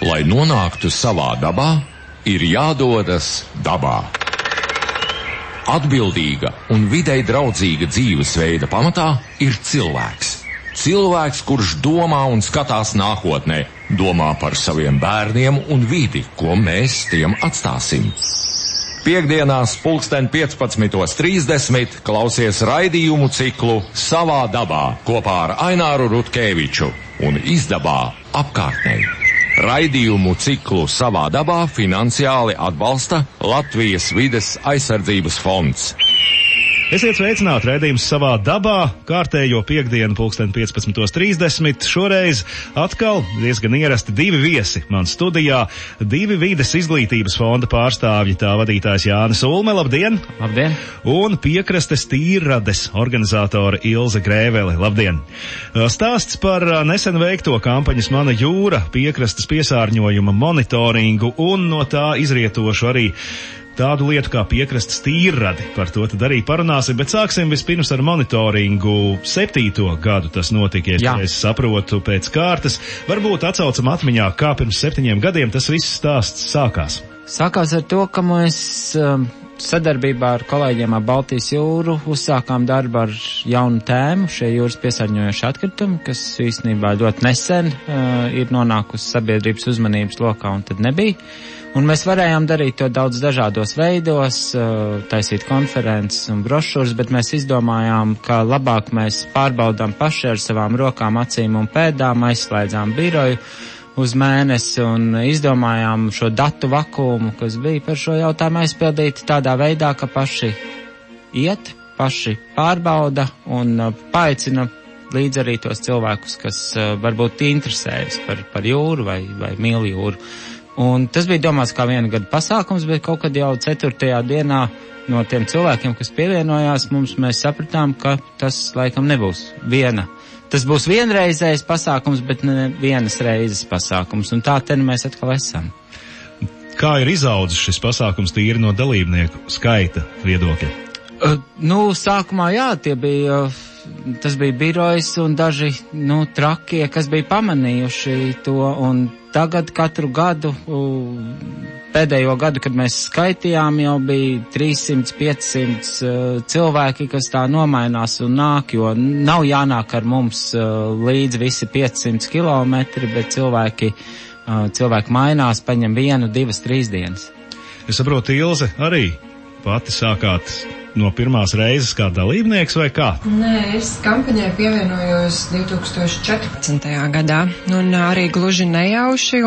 Lai nonāktu savā dabā, ir jādodas dabā. Atbildīga un videi draudzīga dzīvesveida pamatā ir cilvēks. Cilvēks, kurš domā un skatās nākotnē, domā par saviem bērniem un vidi, ko mēs tiem atstāsim. Piektdienās 15:30 klausies raidījumu ciklu Savā dabā kopā ar Aināru Rutkeviču un izdabā apkārtnē. Raidījumu ciklu Savā dabā finansiāli atbalsta Latvijas vides aizsardzības fonds. Esiet sveicināti, raidījums Savā dabā, kārtējo piektdienu 15:30. Šoreiz atkal diezgan ierasti divi viesi man studijā, divi vides izglītības fonda pārstāvji, tā vadītājs Jānis Ulme, labdien! Labdien! Un piekrastes tīrrades organizātore Ilze Grēvele, labdien! Stāsts par nesen veikto kampaņas Mana jūra piekrastes piesārņojuma monitoringu un no tā izrietošu arī tādu lietu kā piekrastes tīrradi. Par to tad arī parunāsim, bet sāksim vispirms ar monitoringu. 7. gadu tas notika, ja es saprotu pēc kārtas. Varbūt atsaucam atmiņā, kā pirms 7 gadiem tas viss stāsts sākās. Sākās ar to, ka mēs sadarbībā ar kolēģiem ap Baltijas jūru uzsākām darbu ar jaunu tēmu, šie jūras piesārņojošie atkritumi, kas īstenībā ļoti nesen ir nonākusi sabiedrības uzmanības lokā un tad nebija. Un mēs varējām darīt to daudz dažādos veidos, taisīt konferences un brošūras, bet mēs izdomājām, ka labāk mēs pārbaudām paši ar savām rokām, acīm un pēdām, aizslēdzām biroju uz mēnesi un izdomājām šo datu vakuumu, kas bija par šo jautājumu aizpildīt tādā veidā, ka paši iet, paši pārbauda un paaicina līdz arī tos cilvēkus, kas varbūt interesējas par jūru vai mīl jūru. Un tas bija domāts kā viena gada pasākums, bet kaut kad jau 4. dienā no tiem cilvēkiem, kas pievienojās mums, mēs sapratām, ka tas laikam nebūs viena. Tas būs vienreizējs pasākums, bet ne vienas reizes pasākums, un tā te mēs atkal esam. Kā ir izaudzis šis pasākums tīri no dalībnieku skaita viedokļa? Sākumā tas bija birojs un daži, trakie, kas bija pamanījuši to, un tagad katru gadu, pēdējo gadu, kad mēs skaitījām, jau bija 300-500 cilvēki, kas tā nomainās un nāk, jo nav jānāk ar mums līdz visi 500 kilometri, bet cilvēki mainās, paņem 1, 2, 3 dienas. Es saprotu, Ilze, arī pati sākāt no pirmās reizes kā dalībnieks vai kā? Nē, es kampaņai pievienojos 2014. gadā un arī gluži nejauši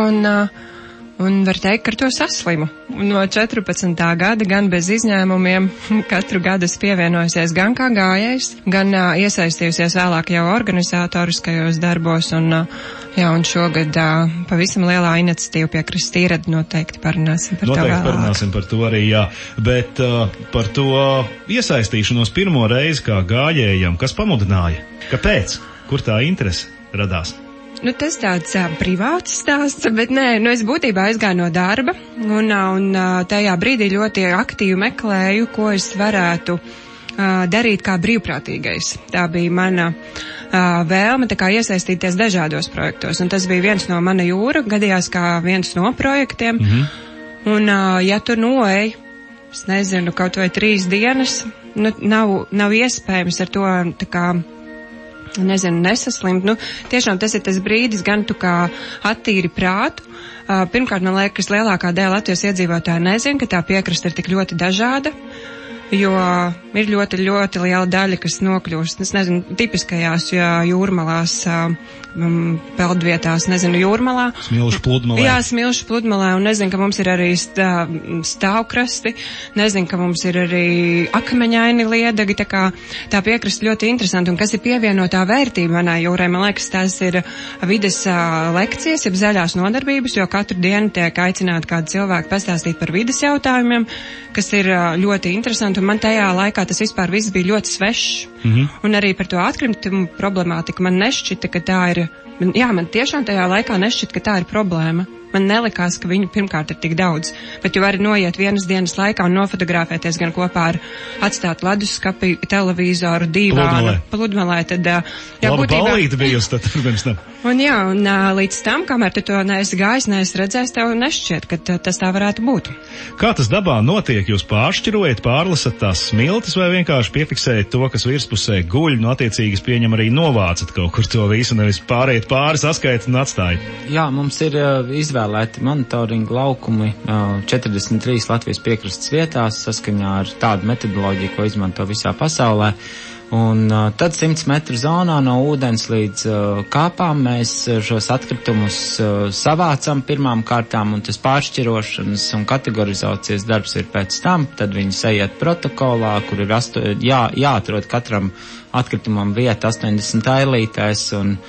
un var teikt, ka ar to saslimu. No 14. gada gan bez izņēmumiem katru gadu es pievienojusies gan kā gājējs, gan iesaistījusies vēlāk jau organizatoriskajos darbos un šogad pavisam lielā iniciatīva piekrastes tīrrade noteikti parunāsim par to vēlāk. Noteikti parunāsim par to arī, jā. Bet par to iesaistīšanos pirmo reizi kā gājējam, kas pamudināja? Kāpēc? Kur tā interese radās? Tas tāds privāts stāsts, bet nē, es būtībā aizgāju no darba un tajā brīdī ļoti aktīvi meklēju, ko es varētu darīt kā brīvprātīgais. Tā bija mana vēlme tā kā iesaistīties dažādos projektos, un tas bija viens no Mana jūra, gadījās kā viens no projektiem. Un ja tur noej, es nezinu, kaut vai 3 dienas, nav iespējams ar to tā kā nesaslimt. Tiešām tas ir tas brīdis, gan tu kā attīri prātu. Pirmkārt, man liekas, lielākā daļa Latvijas iedzīvotāja nezina, ka tā piekraste ir tik ļoti dažāda, jo ir ļoti, ļoti liela daļa, kas nokļūst, tipiskajās jūrmalās, peldvietās, jūrmalā. Smilšu pludmalē. Jā, Smilšu pludmalē, un ka mums ir arī stāvkrasti, ka mums ir arī akmeņaini liedagi, tā piekraste ļoti interesanti, un kas ir pievienotā vērtība manā jūrai, man liekas, tās ir vides lekcijas, jeb zaļās nodarbības, jo katru dienu tiek aicināti kādi cilvēki pastāstīt par vides jautājumiem, kas ir ļoti interesanti, un man tajā laikā tas vispār viss bija ļoti svešs. Un arī par to atkritumu problemātiku man nešķita, ka tā ir, man tiešām tajā laikā nešķita, ka tā ir problēma. man nelikās, ka viņu pirmkārt ir tik daudz. Bet jau arī noiet vienas dienas laikā un nofotografēties gan kopā ar atstāt leduskapi, televizoru, dīvānu, pludmalē, tad, Laba ballīte bijusi tad pirms tam. Un līdz tam, kamēr tu to neesi gājis, neesi redzējis, tev nešķiet, ka tas tā varētu būt. Kā tas dabā notiek? Jūs pāršķirojat, pārlasat tās smiltis vai vienkārši piefiksējat to, kas virspusē guļ, attiecīgi pieņem arī novācat kaut kur to visu, nevis pāriet pāri, saskaitat un atstājat? Jā, mums ir izvēlēti monitoringa laukumi 43 Latvijas piekrastes vietās saskaņā ar tādu metodoloģiju, ko izmanto visā pasaulē. Un tad 100 metru zonā no ūdens līdz kāpām mēs šos atkritumus savācam pirmām kārtām, un tas pāršķirošanas un kategorizācijas darbs ir pēc tam. Tad viņi aiziet protokolā, kur ir jāatrod katram atkritumam vieta 80 ailītēs,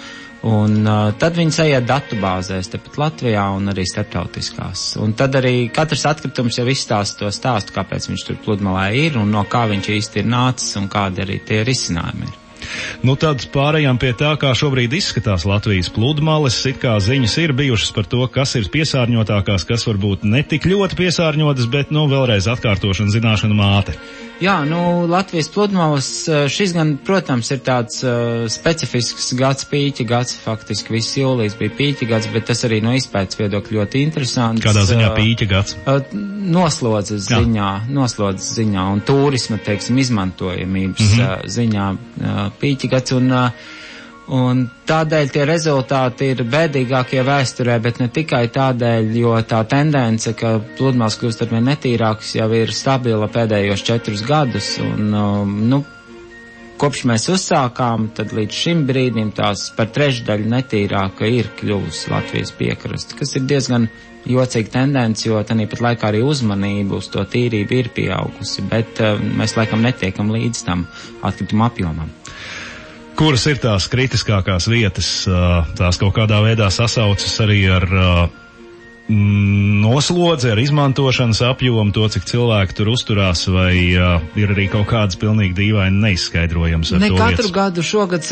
un tad viņas aiziet datubāzēs tepat Latvijā un arī starptautiskās. Un tad arī katrs atkritums jau izstāsta to stāstu, kāpēc viņš tur pludmalē ir un no kā viņš īsti ir nācis un kādi arī tie risinājumi ir. Nu tad pārējām pie tā, kā šobrīd izskatās Latvijas pludmales. It kā ziņas ir bijušas par to, kas ir piesārņotākās, kas varbūt netik ļoti piesārņotas, bet vēlreiz atkārtošana zināšana māte. Jā, Latvijas pludmales šis gan, protams, ir tāds specifisks gads, pīķa gads, faktiski viss jūlijas bija pīķa gads, bet tas arī no izpētes viedokļa ļoti interesants. Kādā ziņā pīķa gads? Noslodzes ziņā un turisma, izmantojamības ziņā pīķa gads, un tādēļ tie rezultāti ir bēdīgākie vēsturē, bet ne tikai tādēļ, jo tā tendence, ka pludmales kļūst arvien netīrākas, jau ir stabila pēdējos 4 gadus, un, kopš mēs uzsākām, tad līdz šim brīdim tās par trešdaļu netīrāka ir kļuvusi Latvijas piekraste, kas ir diezgan jocīga tendence, jo tāpat laikā arī uzmanība uz to tīrību ir pieaugusi, bet mēs laikam netiekam līdz tam atkrituma apjomam. Kuras ir tās kritiskākās vietas, tās kaut kādā veidā sasaucas arī ar noslodzi, ar izmantošanas apjomu, to, cik cilvēki tur uzturās, vai ir arī kaut kādas pilnīgi dīvaini neizskaidrojams ar to vietas? Ne katru gadu šogad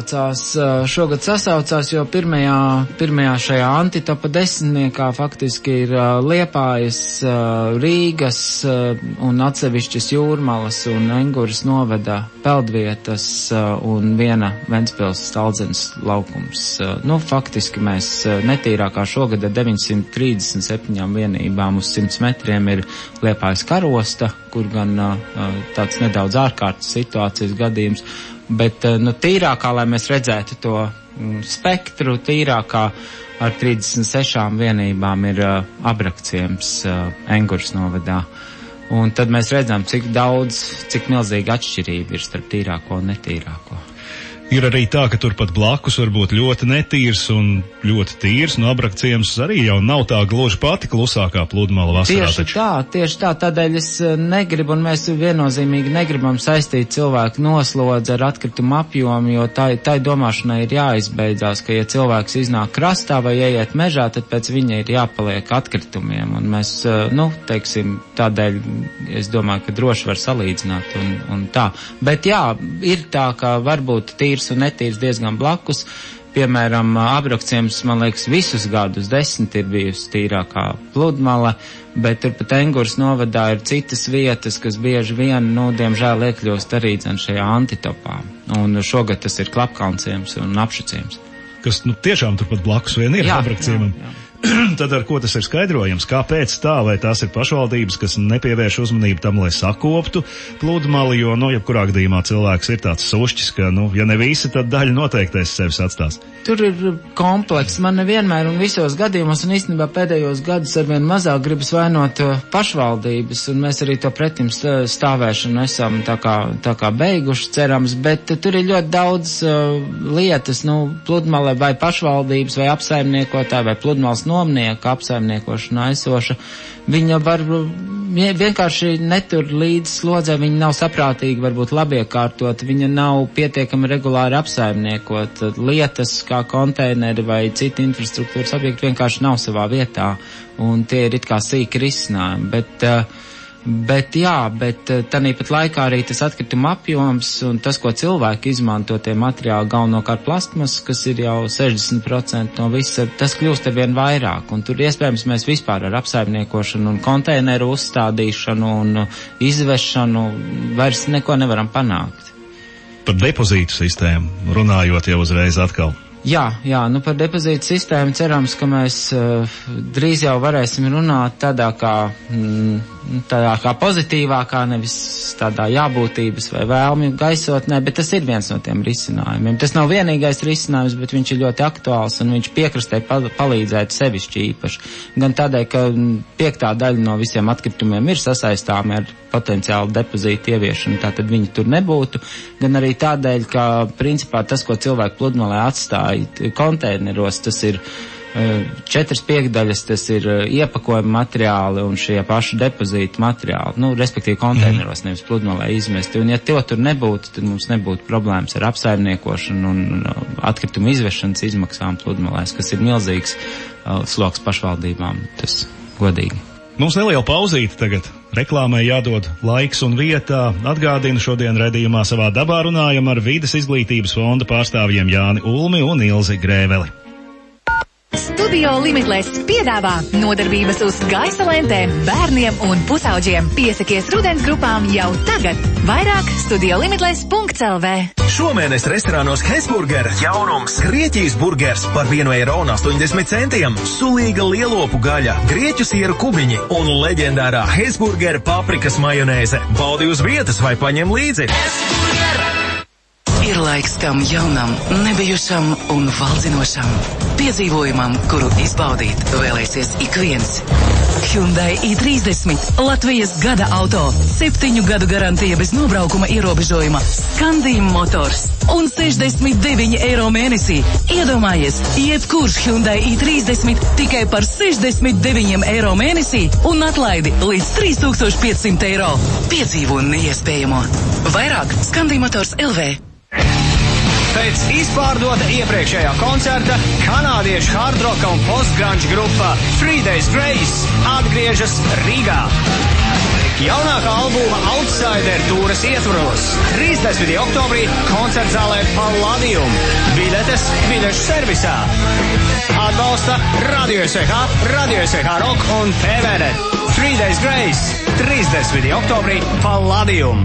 sasaucās, jo pirmajā šajā antitopa 10 faktiski ir Liepājas, Rīgas un atsevišķas Jūrmalas un Enguras novada peldvietas un viena Ventspils Staldzens laukums. Faktiski mēs netīrākā šogad ar 937 vienībām uz 100 metriem ir Liepājas karosta, kur gan tāds nedaudz ārkārtas situācijas gadījums, bet tīrākā, lai mēs redzētu to spektru, tīrākā ar 36 vienībām ir Abrakciems Enguras novadā. Un tad mēs redzam, cik milzīga atšķirība ir starp tīrāko un netīrāko. Ir arī tā, ka turpat blakus var būt ļoti netīrs un ļoti tīrs, Abrakciems arī jau nav tā gluži pati klusākā pludmala vasarā. Tieši tā, tādēļ es negribu, un mēs viennozīmīgi negribam saistīt cilvēku noslodzi ar atkritumu apjomu, jo tai domāšanai ir jāizbeidzās, ka ja cilvēks iznāk krastā vai ieiet mežā, tad pēc viņa ir jāpaliek atkritumiem, un mēs, tādēļ es domāju, ka droši var salīdzināt un tā. Bet jā, ir tā, ka varbūt tīrs un netīrs diezgan blakus. Piemēram, Abrakciems, man liekas, visus gadus 10 ir bijusi tīrākā pludmale, bet turpat Enguras novadā ir citas vietas, kas bieži vien, diemžēl iekļūst arī šajā antitopā. Un šogad tas ir Klapkalnciems un Apšaciems. Kas, tiešām turpat blakus vien ir Abrakciemam. Jā. Tad ar ko tas ir skaidrojams? Kāpēc tā? Vai tās ir pašvaldības, kas nepievērš uzmanību tam, lai sakoptu pludmali, jo, jebkurā gadījumā cilvēks ir tāds sušķis, ka, ja ne visi, tad daļa noteikti aiz sevis atstās. Tur ir kompleks. Man nevienmēr un visos gadījumos, un īstenībā pēdējos gadus arvien mazāk gribas vainot pašvaldības, un mēs arī to pretim stāvēšanu esam tā kā beiguši, cerams, bet tur ir ļoti daudz lietas, pludmale vai pašvaldības, vai apsaimniekotāji, vai pludmales nomnieka apsaimniekošana aizsoša, viņa var vienkārši netur līdz slodzē, viņa nav saprātīgi, varbūt labiekārtot, viņa nav pietiekami regulāri apsaimniekot, lietas kā konteineri vai citi infrastruktūras objekti vienkārši nav savā vietā, un tie ir it kā sīki risinājumi, bet Bet tanīpat laikā arī tas atkrituma apjoms un tas, ko cilvēki izmanto tie materiāli, galvenokārt plastmas, kas ir jau 60% no visa, tas kļūst arvien vairāk. Un tur iespējams mēs vispār ar apsaimniekošanu un konteineru uzstādīšanu un izvešanu vairs neko nevaram panākt. Par depozītu sistēmu runājot jau uzreiz atkal. Jā, par depozītu sistēmu cerams, ka mēs drīz jau varēsim runāt tādā kā pozitīvākā, nevis tādā jābūtības vai vēlmju gaisotnē, bet tas ir viens no tiem risinājumiem. Tas nav vienīgais risinājums, bet viņš ir ļoti aktuāls un viņš piekrastē palīdzētu sevišķi īpaši. Gan tādēļ, ka 5. daļa no visiem atkritumiem ir sasaistāmi ar potenciālu depozītu ieviešanu, tātad viņi tur nebūtu, gan arī tādēļ, ka principā tas, ko cilvēki pludmalē atstāja konteineros, tas ir 4/5, tas ir iepakojuma materiāli un šie paši depozītu materiāli, respektīvi konteineros, nevis pludmalē izmesti. Un ja to tur nebūtu, tad mums nebūtu problēmas ar apsaimniekošanu un atkritumu izvešanas izmaksām pludmalēs, kas ir milzīgs sloks pašvaldībām, tas godīgi. Mums neliela pauzīte tagad. Reklāmai jādod laiks un vietā. Atgādinu, šodien raidījumā Savā dabā runājam ar Vides izglītības fonda pārstāvjiem Jāni Ulmi un Ilzi Grēveli. Studio Limitless piedāvā nodarbības uz gaisa lentēm bērniem un pusauģiem. Piesakies rudens grupām jau tagad. Vairāk studiolimitless.lv. Šomēnes restorānos Hesburger jaunums Grieķijas burgers par 1,80 eiro, sulīga lielopu gaļa, grieķu sieru kubiņi un leģendārā Hesburger paprikas majonēze. Baudi uz vietas vai paņem līdzi. Ir laiks kam jaunam, nebijušam un valdzinošam piedzīvojumam, kuru izbaudīt vēlēsies ik viens. Hyundai i30, Latvijas gada auto, 7 gadu garantija bez nobraukuma ierobežojuma, Scandiem motors un 69 eiro mēnesī. Iedomājies, jebkurš Hyundai i30 tikai par 69 eiro mēnesī un atlaidi līdz 3500 eiro. Piedzīvo neiespējamo. Vairāk Scandiem motors LV. Pēc izpārdota iepriekšējā koncerta kanādiešu hardroka un postgrunge grupa 3 Days Grace atgriežas Rīgā. Jaunākā albuma Outsider tūres ietvaros 30. oktobrī koncertzālē Palladium. Biļetes biļešu servisā. Atbalsta Radio SVH, Radio SVH Rock un TVNet. 3 Days Grace 30. oktobrī Palladium.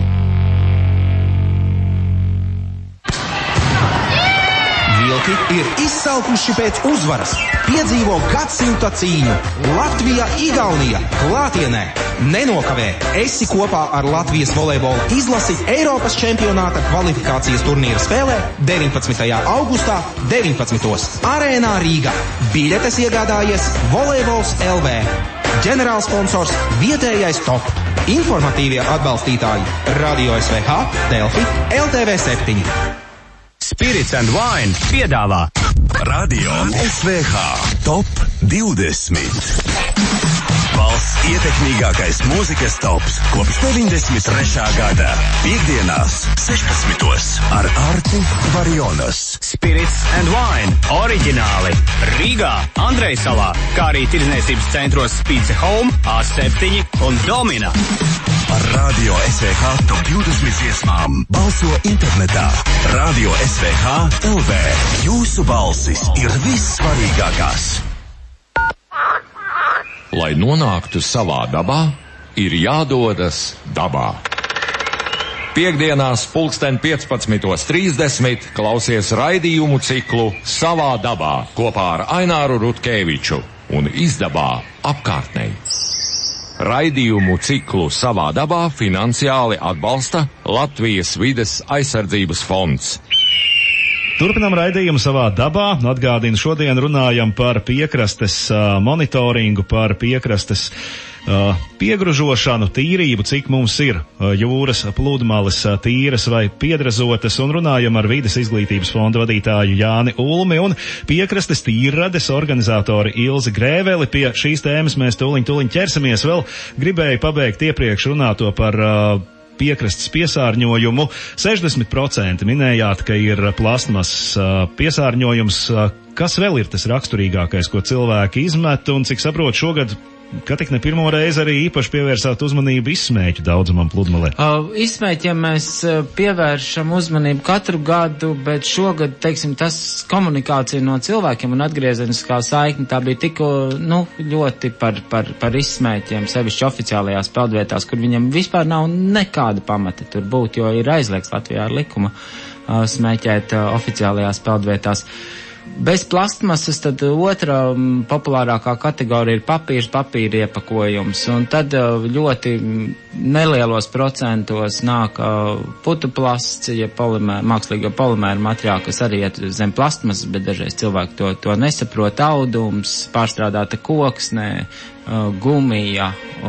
Vilki ir izsalkuši pēc uzvaras. Piedzīvo gadsimta cīņu. Latvija, Igaunija klātienē. Nenokavē. Esi kopā ar Latvijas volejbola izlasi Eiropas čempionāta kvalifikācijas turnīra spēlē 19. augustā 19. Arēnā Rīgā. Biļetes iegādājies Volejbols LV. Ģenerālsponsors vietējais Top. Informatīvie atbalstītāji Radio SVH, Delfi, LTV 7. Spirits and Wine piedāvā Radio SVH Top 20. Valsts ietekmīgākais mūzikas tops kopš 93. gada. Piektdienās 16. ar Arti Varjonas. Spirits and Wine oriģināli Rīgā, Andrejsalā, kā arī tirdzniecības centros Pizza Home, A7 un Domina. Par Radio SVH Top 20 dziesmām balso internetā. Radio SVH LV. Jūsu balsis ir vissvarīgākās. Lai nonāktu savā dabā, ir jādodas dabā. Piektdienās 15:30 klausies raidījumu ciklu Savā dabā kopā ar Aināru Rutkēviču un izdabā apkārtnei. Raidījumu ciklu Savā dabā finansiāli atbalsta Latvijas vides aizsardzības fonds. Turpinām raidījumu Savā dabā. Atgādinu, šodien runājam par piekrastes monitoringu, par piekrastes piegružošanu, tīrību, cik mums ir jūras pludmales tīras vai piedrazotas, un runājam ar Vides izglītības fonda vadītāju Jāni Ulmi un piekrastes tīrrades organizatori Ilzi Grēveli. Pie šīs tēmas mēs tuliņ ķersamies. Vēl gribēju pabeigt iepriekš runāto par piekrastes piesārņojumu. 60% minējāt, ka ir plastmas piesārņojums. Kas vēl ir tas raksturīgākais, ko cilvēki izmet, un cik saprot, šogad ka tik ne pirmo reizi arī īpaši pievērsāt uzmanību izsmēķu daudzumam pludmalē. Izsmēķiem mēs pievēršam uzmanību katru gadu, bet šogad, teiksim, tas komunikācija no cilvēkiem un atgriezeniskā saikne, tā bija tikko, ļoti par izsmēķiem, sevišķi oficiālajās peldvietās, kur viņam vispār nav nekāda pamata tur būt, jo ir aizliegts Latvijā ar likumu smēķēt oficiālajās peldvietās. Bez plastmasas tad otra populārākā kategorija ir papīra iepakojums, un tad ļoti nelielos procentos nāk putuplasts, ja mākslīgo polimēru materiāli, kas arī iet zem plastmasas, bet dažreiz cilvēki to nesaprot, audums, pārstrādāta koksnē, gumija,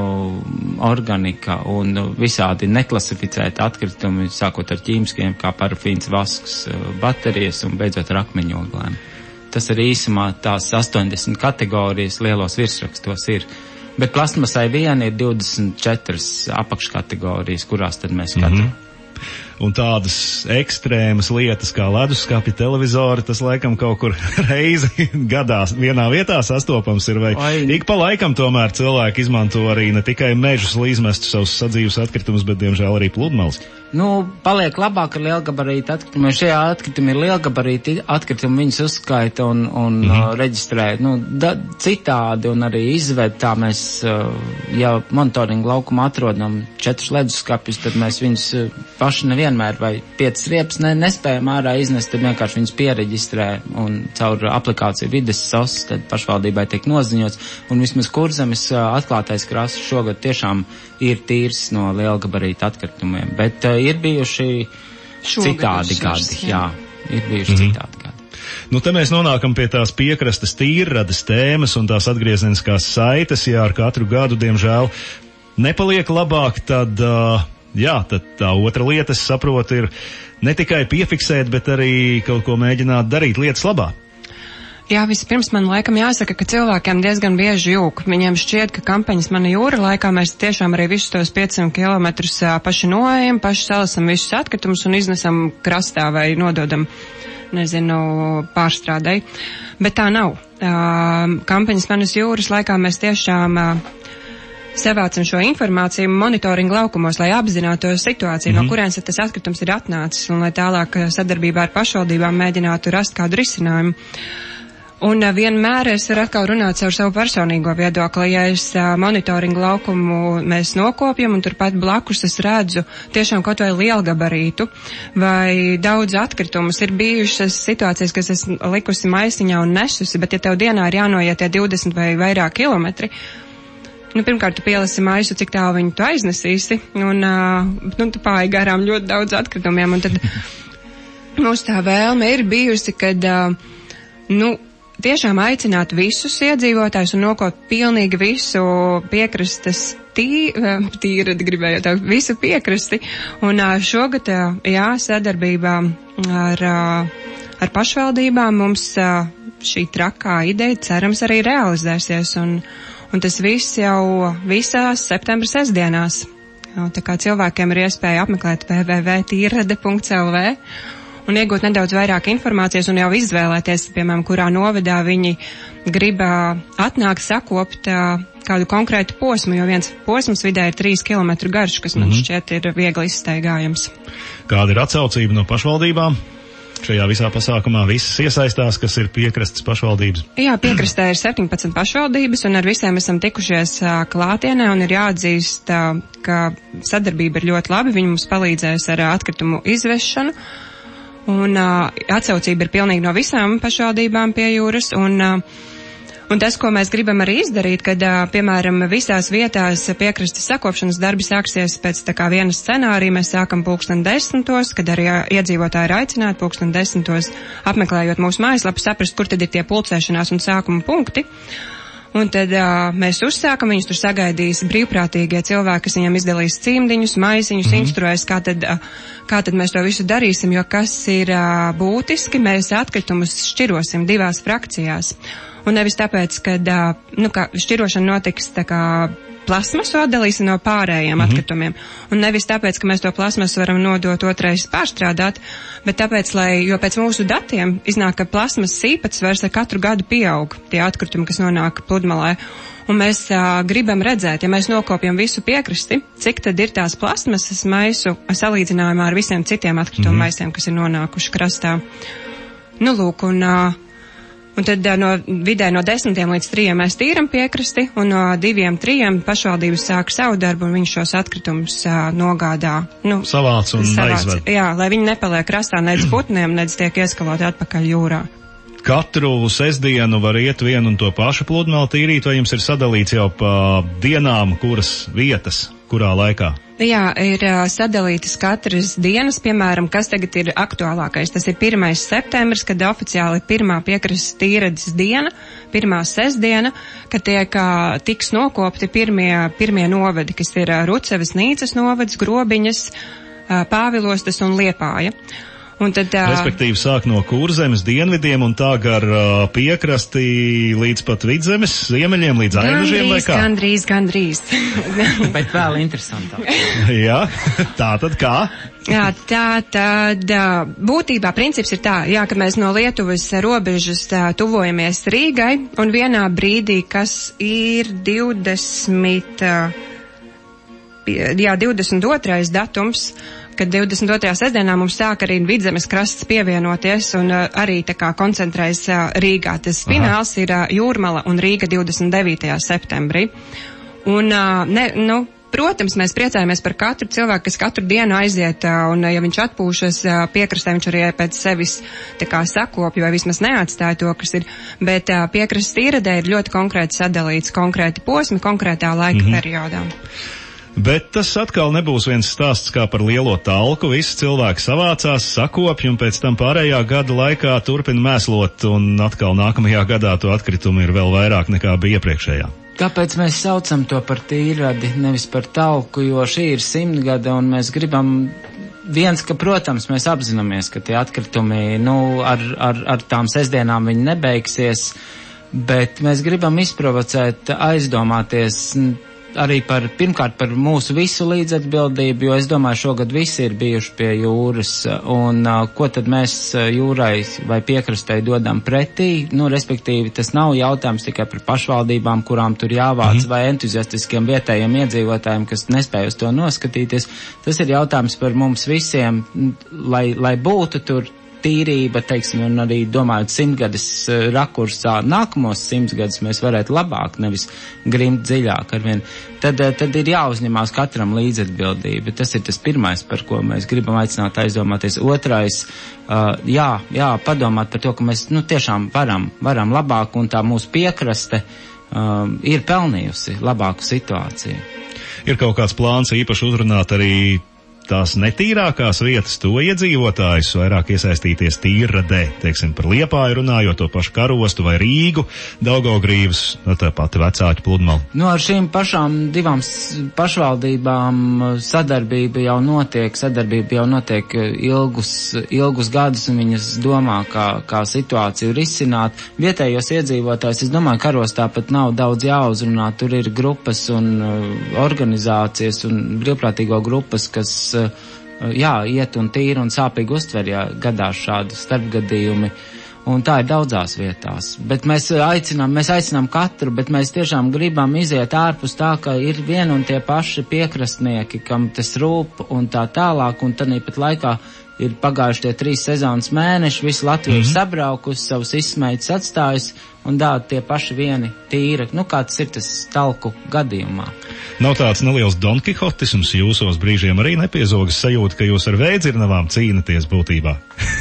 organika un visādi neklasificēti atkritumi, sākot ar ķīmiskiem, kā parafīns, vasks, baterijas un beidzot ar akmeņoglēm. Tas arī īsumā tās 80 kategorijas lielos virsrakstos ir. Bet plastmasai vien ir 24 apakškategorijas, kurās tad mēs katru. Un tādas ekstrēmas lietas kā leduskapja, televizori, tas laikam kaut kur reizi gadā vienā vietā sastopams ir, vai ik pa laikam tomēr cilvēki izmanto arī ne tikai mežus, lai izmestu savus sadzīves atkritumus, bet diemžēl arī pludmales. Paliek labāk ar lielgabarīti atkritumi, jo šie atkritumi ir lielgabarīti atkritumi, viņus uzskaita un reģistrē, citādi un arī izved tā mēs, ja monitoringa laukumā atrodam 4 leduskapjus, tad mēs viņus paši nevienmēr vai 5 riepas nespējam ārā iznest, tad vienkārši viņus piereģistrē un caur aplikāciju Vides SOS, tad pašvaldībai tiek noziņots, un vismaz Kurzemes atklātais krāsas šogad tiešām ir tīrs no lielgabarīta atkritumiem, bet ir bijuši citādi gadi, ir bijuši citādi gadi. Te mēs nonākam pie tās piekrastes tīrrades tēmas un tās atgriezeniskās saites, ar katru gadu, diemžēl, nepaliek labāk, tad tā otra lieta, es saprotu, ir ne tikai piefiksēt, bet arī kaut ko mēģināt darīt lietas labā. Jā, vispirms man laikam jāsaka, ka cilvēkiem diezgan bieži jūg. Viņiem šķiet, ka kampaņas Mana jūra laikā mēs tiešām arī visus tos 500 kilometrus paši noejam, paši salasam visus atkritumus un iznesam krastā vai nododam, pārstrādai. Bet tā nav. Kampaņas Manas jūras laikā mēs tiešām savācam šo informāciju monitoringa laukumos, lai apzinātu situāciju, no kurienes tas atkritums ir atnācis un lai tālāk sadarbībā ar pašvaldībām mēģinātu rast kādu risinājumu. Un vienmēr es varu atkal runāt caur savu personīgo viedokli, ja es monitoringu laukumu mēs nokopjam un turpat blakus es redzu tiešām kaut vai lielgabarītu vai daudz atkritumus. Ir bijušas situācijas, kas es likusi maisiņā un nesusi, bet ja tev dienā ir jānoiet tie 20 vai vairāk kilometri, pirmkārt, tu pielasi maisu, cik tālu viņu tu aiznesīsi, un tu pāji garām ļoti daudz atkritumiem, un tad mūsu tā vēlme ir bijusi, kad, tiešām aicināt visus iedzīvotājus un nokot pilnīgi visu piekrastes tīradi, gribēju teikt, visu piekrasti. Un šogad, sadarbībā ar pašvaldībām mums šī trakā ideja cerams arī realizēsies. Un tas viss jau visās septembra sestdienās. Tā kā cilvēkiem ir iespēja apmeklēt www.tirrade.lv un iegūt nedaudz vairāk informācijas un jau izvēlēties, piemēram, kurā novadā viņi grib atnākt sakopt kādu konkrētu posmu, jo viens posms vidē ir 3 kilometru garš, kas man šķiet ir viegli izstaigājams. Kāda ir atsaucība no pašvaldībām? Šajā visā pasākumā visas iesaistās, kas ir piekrastes pašvaldības. Jā, piekrastē ir 17 pašvaldības, un ar visiem esam tikušies klātienē, un ir jāatzīst, ka sadarbība ir ļoti labi. Viņi mums palīdzēs ar atkritumu izvešanu, un atsaucība ir pilnīgi no visām pašvaldībām pie jūras, un tas, ko mēs gribam arī izdarīt, kad, piemēram, visās vietās piekrastes sakopšanas darbi sāksies pēc tā kā viena scenārija, mēs sākam 10:00, kad arī iedzīvotāji ir aicināti 10:00 apmeklējot mūsu mājaslapu, saprast, kur tad ir tie pulcēšanās un sākuma punkti. Un tad mēs uzsākam, viņus tur sagaidīs brīvprātīgie cilvēki, kas viņam izdalīs cimdiņus, maisiņus, instruēs, kā tad mēs to visu darīsim, jo kas ir būtiski, mēs atkritumus šķirosim 2 frakcijās. un nevis tāpēc, ka šķirošana notiks tā kā plasmasu atdalīsim no pārējiem atkritumiem. Un nevis tāpēc, ka mēs to plasmasu varam nodot otrais pārstrādāt, bet tāpēc, jo pēc mūsu datiem iznāk, ka plasmasas īpatsvars ar katru gadu pieaug tie atkritumi, kas nonāk pludmalē. Un mēs gribam redzēt, ja mēs nokopjam visu piekrasti, cik tad ir tās plasmasas maisu salīdzinājumā ar visiem citiem atkritumu maisiem, kas ir nonākuši krastā. Nu, lūk, un tad vidē no 10 līdz 3 mēs tīram piekrasti, un no 2-3 pašvaldības sāk savu darbu, un viņš šos atkritumus nogādā. Savāc un aizved. Jā, lai viņi nepaliek krastā nedz putniem, nedz tiek ieskaloti atpakaļ jūrā. Katru sestdienu var iet vienu un to pašu pludmali tīrīt, vai jums ir sadalīts jau pa dienām, kuras vietas, kurā laikā? Jā, ir sadalītas katras dienas, piemēram, kas tagad ir aktuālākais. Tas ir 1. septembris, kad oficiāli ir pirmā piekrastes tīrades diena, pirmā sestdiena, kad tiks nokopti pirmie novadi, kas ir Rucavas, Nīcas novads, Grobiņas, Pāvilostas un Liepāja. Un tad, respektīvi sāk no Kurzemes dienvidiem un tā gar piekrasti līdz pat Vidzemes ziemeļiem, līdz Aivažiem vai kā? Gandrīz. Bet vēl interesantāk. Jā, tā tad kā? Jā, tā būtībā princips ir tā, ka mēs no Lietuvas robežas tuvojamies Rīgai, un vienā brīdī, kas ir 22. datums, kad 22. sestdienā mums sāk arī Vidzemes krasts pievienoties un arī tā kā koncentrējas Rīgā. Tas fināls ir Jūrmala un Rīga 29. septembrī. Un, protams, mēs priecājamies par katru cilvēku, kas katru dienu aiziet, un ja viņš atpūšas piekrastē, viņš arī pēc sevis tā kā sakopja vai vismaz neatstāja to, kas ir. Bet piekrastes tīradē ir ļoti konkrēti sadalīts, konkrēti posmi, konkrētā laika periodā. Bet tas atkal nebūs viens stāsts kā par lielo talku. Visi cilvēki savācās, sakopj un pēc tam pārējā gada laikā turpina mēslot, un atkal nākamajā gadā to atkritumu ir vēl vairāk nekā bija iepriekšējā. Kāpēc mēs saucam to par tīradi, nevis par talku, jo šī ir 100 gada un mēs gribam ka, protams, mēs apzināmies, ka tie atkritumi, ar tām sestdienām viņi nebeigsies, bet mēs gribam izprovocēt, aizdomāties arī pirmkārt par mūsu visu līdzatbildību, jo es domāju, šogad visi ir bijuši pie jūras, un ko tad mēs jūrai vai piekrastei dodam pretī, respektīvi tas nav jautājums tikai par pašvaldībām, kurām tur jāvāc, vai entuziastiskiem vietējiem iedzīvotājiem, kas nespēj uz to noskatīties, tas ir jautājums par mums visiem, lai būtu tur tīrība, teiksim, un arī domājot 100-gades rakursā, nākamos 100 gadus mēs varētu labāk, nevis grimt dziļāk arvien. Tad ir jāuzņemās katram līdzatbildība. Tas ir tas pirmais, par ko mēs gribam aicināt aizdomāties. Otrais, padomāt par to, ka mēs, tiešām varam labāk, un tā mūsu piekraste ir pelnījusi labāku situāciju. Ir kaut kāds plāns īpaši uzrunāt arī tās netīrākās vietas, to iedzīvotājus vairāk iesaistīties tīradē, teiksim, par Liepāju runājot, to pašu Karostu vai Rīgu, Daugavgrīvas, tā pati Vecāķu pludmali. Ar šīm pašām divām pašvaldībām sadarbība jau notiek ilgus gadus, un viņas domā, kā situāciju risināt. Vietējos iedzīvotājus, es domāju, Karostā pat nav daudz jāuzrunā, tur ir grupas un organizācijas un brīvprātīgo grupas, kas iet un tīri un sāpīgi uztver, ja gadās šādi starpgadījumi, un tā ir daudzās vietās. Bet mēs aicinām katru, bet mēs tiešām gribam iziet ārpus tā, ka ir vien un tie paši piekrastnieki, kam tas rūp un tā tālāk, un tāpat laikā ir pagājuši tie 3 sezonas mēneši, visu Latviju ir sabraukusi, savus izsmeitas atstājusi, un tie paši vieni tīra. Kā tas ir tas talku gadījumā? Nav tāds neliels donkihotisms jūsos brīžiem arī nepiezogas sajūta, ka jūs ar veidzirnavām cīnaties būtībā?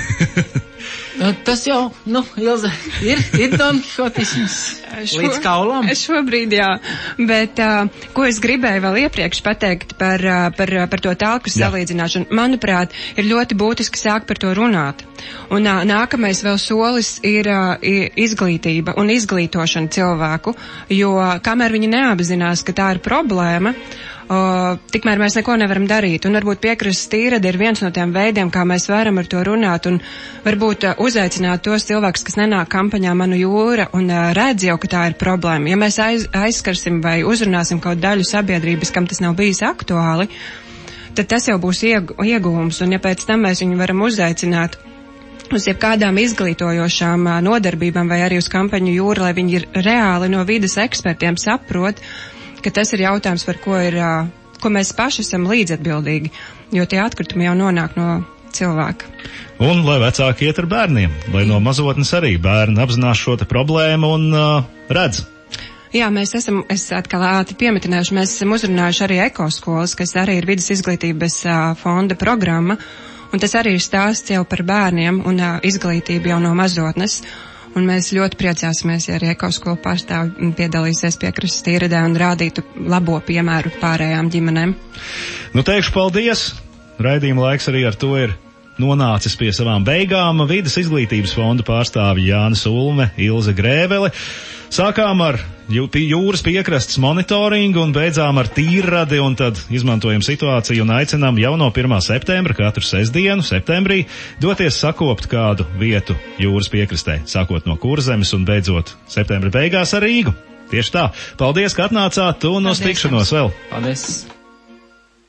Tas jau, Ilze, ir donkihotisms līdz kaulam. Šobrīd, jā. Bet, ko es gribēju vēl iepriekš pateikt par to talku salīdzināšanu, manuprāt, ir ļoti būtiski sākt par to runāt. Un nākamais vēl solis ir izglītība un izglītošana cilvēku, jo kamēr viņi neapzinās, ka tā ir problēma, tikmēr mēs neko nevaram darīt. Un varbūt piekrastes tīrade ir viens no tiem veidiem, kā mēs varam ar to runāt un varbūt uzaicināt tos cilvēkus, kas nenāk kampaņā Manu jūra un redz jau, ka tā ir problēma. Ja mēs aizskarsim vai uzrunāsim kaut daļu sabiedrības, kam tas nav bijis aktuāli, tad tas jau būs ieguvums. Un ja pēc tam mēs viņu varam uzaicināt uz jebkādām izglītojošām nodarbībām vai arī uz kampaņu jūra, lai viņi ir reāli no vides ekspertiem saprot, ka tas ir jautājums, par ko mēs paši esam līdzatbildīgi, jo tie atkritumi jau nonāk no cilvēka. Un lai vecāki iet ar bērniem, lai no mazotnes arī bērni apzinās šo te problēmu un redz. Jā, es atkal ātri piemetināšu, mēs esam uzrunājuši arī ekoskolas, kas arī ir vidas izglītības fonda programma, un tas arī ir stāsts jau par bērniem un izglītību jau no mazotnes. Un mēs ļoti priecāsimies, ja arī ekoskolu pārstāvi piedalīsies piekrastes tīradē un rādītu labo piemēru pārējām ģimenēm. Nu, teikšu paldies! Raidījuma laiks arī ar to ir nonācis pie savām beigām. Vides izglītības fonda pārstāvi Jānis Ulme, Ilze Grēvele. Sākām ar jūras piekrastes monitoringu un beidzām ar tīrradi, un tad izmantojam situāciju un aicinām jau no 1. septembra katru sestdienu septembrī doties sakopt kādu vietu jūras piekrastē, sākot no Kurzemes un beidzot septembra beigās ar Rīgu. Tieši tā. Paldies, ka atnācāt un uz tikšanos vēl. Paldies.